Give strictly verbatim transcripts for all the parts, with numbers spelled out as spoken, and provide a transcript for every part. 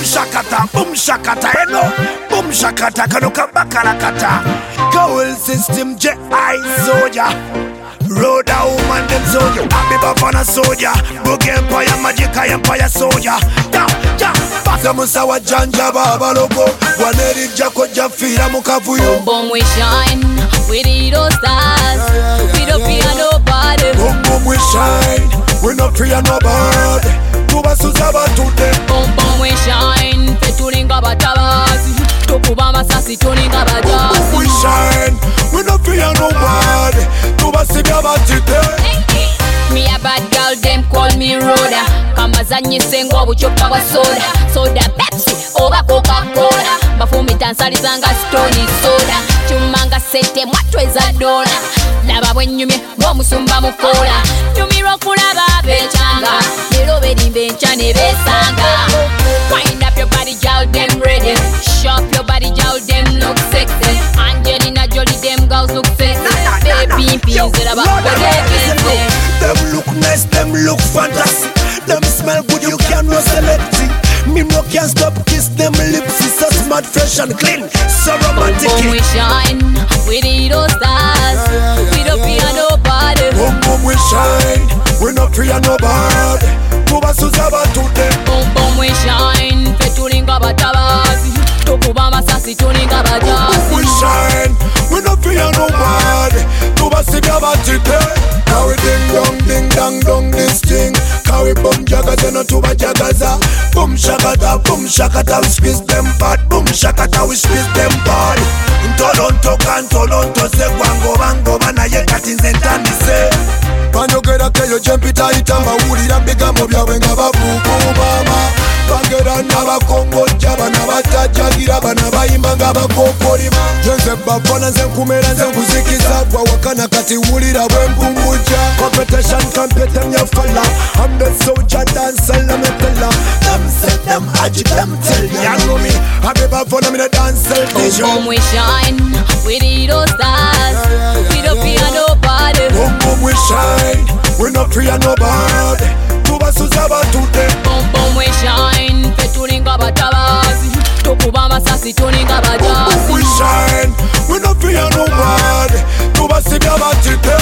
shakata, boom shakata, you know. Boom shakata, kanuka bakalakata. Cowl system, J I soldier. Road a woman, them soldier. Happy Bafana soldier. Boogie Empire, Magic Empire soldier. Yeah, yeah. Basa musawa janja baba logo. Waneri jako jafira mukavuyo. Boom boom we shine, we the those stars. We don't fear nobody. Boom boom we shine, we no fear nobody. Tuba suzaba today. Boom boom we shine, fetulinga batabazi. Tokuba masasi tulinga bajazi. Boom boom we shine, we no fear nobody. Tuba sibya batite. Me a bad girl, them call me Rhoda. Kamazanyi sengo buchopa wa soda. Soda Pepsi, over Coca-Cola. Bafumi tansalizanga stony soda. Chumanga sete mwatweza dola. Laba bwenyumye ng'omusumba mukola. Nyumiro kulaba bechanga. Lero bedi bencha ne besanga. Wind up your body, girl, them ready. Shop your body, girl, them look sexy. Angelina Jolie, them girls look sexy. Baby, pins it about the them look nice, them look fantastic. Them smell good, you cannot select it. Me no can stop kiss them lips. It's so smart, fresh and clean, so romantic. Boom boom we shine, we the those stars. We don't fear nobody. Boom boom we shine, we no fear nobody. Tuba suzaba today. Boom boom we shine, fetulinga batabazi. Tokuba masasi tulinga bajazi. Boom boom we shine, we no fear nobody. Tuba sibya batite. Carry ding dong, ding dong dong this thing. Carry boom jagaza, no tuba jagaza. Boom shakata, boom shakata, we squeeze them bad. Boom shakata, we squeeze them bad. Ntolonto kantolonto se kwango bango bana ye katinze ntandise. Panogera keyo jempita itamba wulira bigambo byawe nga bavukuubama. Bagera n'abakongo jaba n'abatajagira bana bayimba nga bakokolima. Nze bafana nze nkumera nze nkuzikiza gwa wakana kati wulira bwe mpumbuja. Competition compete nyafala. I'm the soldier dancer let me tell ya. Them say them haji them tell ya. You know me, I be bafana me the dancer DJ. Boom boom we shine, we the those stars. We don't fear nobody. Boom boom we shine, we no fear nobody. Tuba suzaba today. Boom boom we shine, fetulinga batabazi. Tokuba masasi tulinga bajazi. Boom boom we shine, we no fear nobody. Tuba sibya batite.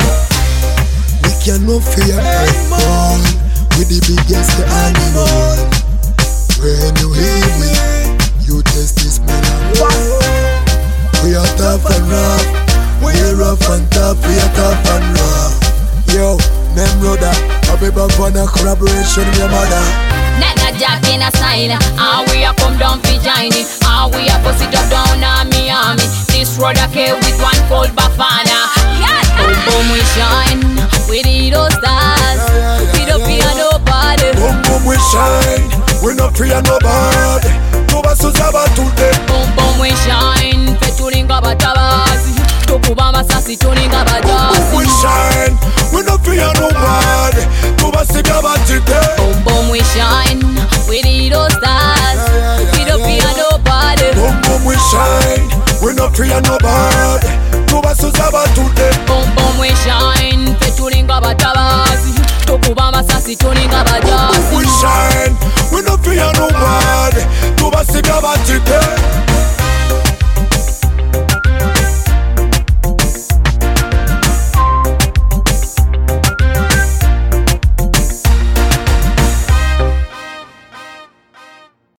We can no fear anyone. We the biggest animal. When you hear me, you taste this melon. We are tough and rough. We are rough and tough. We are tough and rough. Yo, them brother, I be back for the collaboration with your mother. Nana Jack in a sign, and we a come down for joining, and we a bust it up down on Miami. This road a care with one called Bafana. Yeah, boom boom we shine, we the those stars. We don't fear nobody. Boom boom we shine, we no fear nobody. Tuba suzaba today. Boom boom we shine, fetulinga batabazi. Tokuba masasi tulinga bajazi. Boom boom we shine, we no fear nobody. Tuba sibya batite. Boom boom we shine, we the those stars. We don't fear nobody. Boom boom we shine, we no fear nobody. Tuba suzaba today. Boom boom we shine, fetulinga batabazi. Tokuba masasi tulinga bajazi. Boom boom we shine,